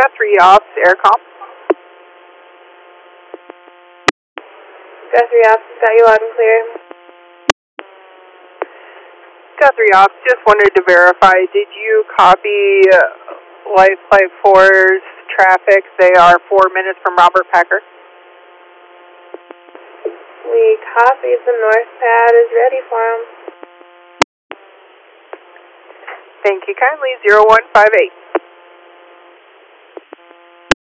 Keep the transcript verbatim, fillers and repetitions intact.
Guthrie Ops, Aircom. Guthrie Ops, got you loud and clear. Guthrie Ops, just wanted to verify, did you copy uh, Life Flight four's traffic? They are four minutes from Robert Packer. We copied, the north pad is ready for him. Thank you kindly, zero one five eight.